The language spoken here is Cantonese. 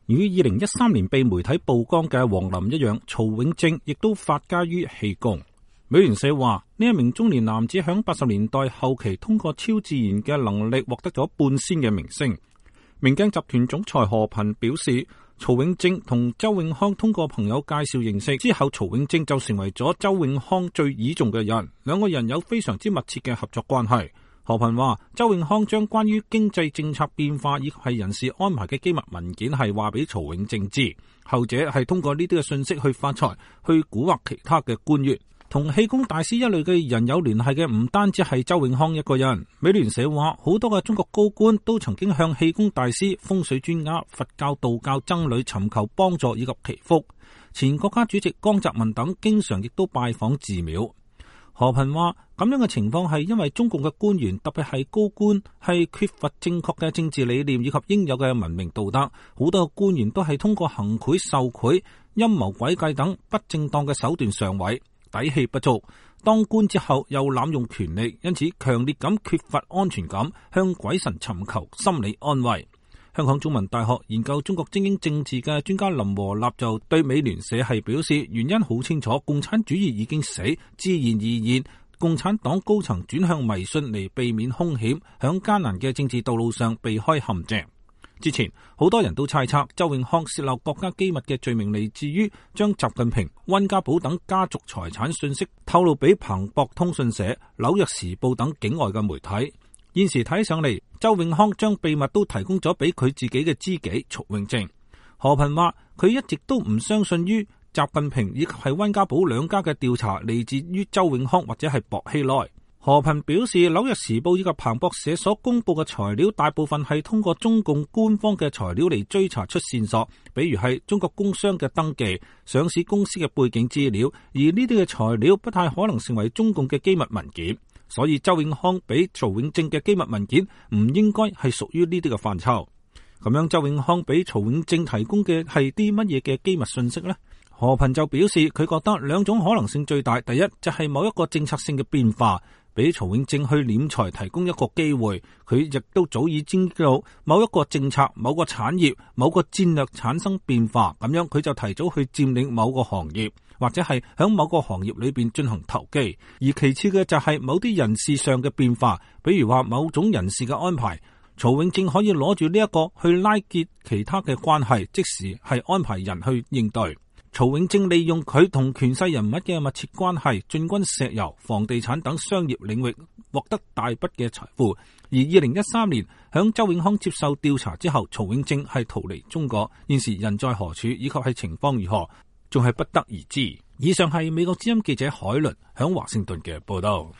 與2013年被媒體曝光嘅王林一樣，曹永正亦都發家於氣功。美聯社話，呢一名中年男子響80年代後期通過超自然嘅能力獲得咗半仙嘅名聲。明鏡集團總裁何頻表示，曹永正同周永康通過朋友介紹認識之後，曹永正就成為咗周永康最倚重嘅人，兩個人有非常之密切嘅合作關係。何頻話，周永康將關於經濟政策變化以及係人事安排嘅機密文件係話俾曹永正知，後者係通過呢啲嘅信息去發財，去蠱惑其他嘅官員。同氣功大師一類嘅人有聯繫嘅唔單止係周永康一個人。美聯社話，好多嘅中國高官都曾經向氣功大師、風水專家、佛教、道教僧侶尋求幫助以及祈福。前國家主席江澤民等經常亦都拜訪寺廟。何頻話，咁樣嘅情況係因為中共嘅官員，特別係高官，係缺乏正確嘅政治理念以及應有嘅文明道德。好多官員都係通過行賄、受賄、陰謀詭計等不正當嘅手段上位，底氣不足，當官之後又濫用權力，因此強烈咁缺乏安全感，向鬼神尋求心理安慰。香港中文大學研究中國精英政治嘅專家林和立就對美聯社係表示，原因好清楚，共產主義已經死，自然而然共產黨高層轉向迷信嚟避免兇險，響艱難嘅政治道路上避開陷阱。之前好多人都猜測周永康洩漏國家機密嘅罪名嚟自於將習近平、溫家寶等家族財產信息透露俾彭博通訊社、紐約時報等境外嘅媒體。現時睇上嚟，周永康將秘密都提供咗俾佢自己嘅知己曹永正。何頻話，佢一直都唔相信於習近平以及係溫家寶兩家嘅調查嚟自於周永康或者係薄熙來。何頻表示，紐約時報以及彭博社所公布嘅材料，大部分係通過中共官方嘅材料嚟追查出線索，比如係中國工商嘅登記、上市公司嘅背景資料，而呢啲嘅材料不太可能成為中共嘅機密文件。所以周永康俾曹永正嘅機密文件唔應該係屬於呢啲嘅範疇。咁樣周永康俾曹永正提供嘅係啲乜嘢嘅機密信息呢？何頻就表示，佢覺得兩種可能性最大，第一就係某一個政策性嘅變化，俾曹永正去斂財提供一個機會。佢亦都早已知道某一個政策、某個產業、某個戰略產生變化，咁樣佢就提早去佔領某個行業，或者係響某個行業裏邊進行投機。而其次嘅就係某啲人事上嘅變化，比如話某種人事嘅安排，曹永正可以攞住呢一個去拉結其他嘅關係，即時係安排人去應對。曹永正利用佢同權勢人物嘅密切關係，進軍石油、房地產等商業領域，獲得大筆嘅財富。而2013年響周永康接受調查之後，曹永正係逃離中國，現時人在何處以及係情況如何，仲係不得而知。以上係美國之音記者海倫響華盛頓嘅報道。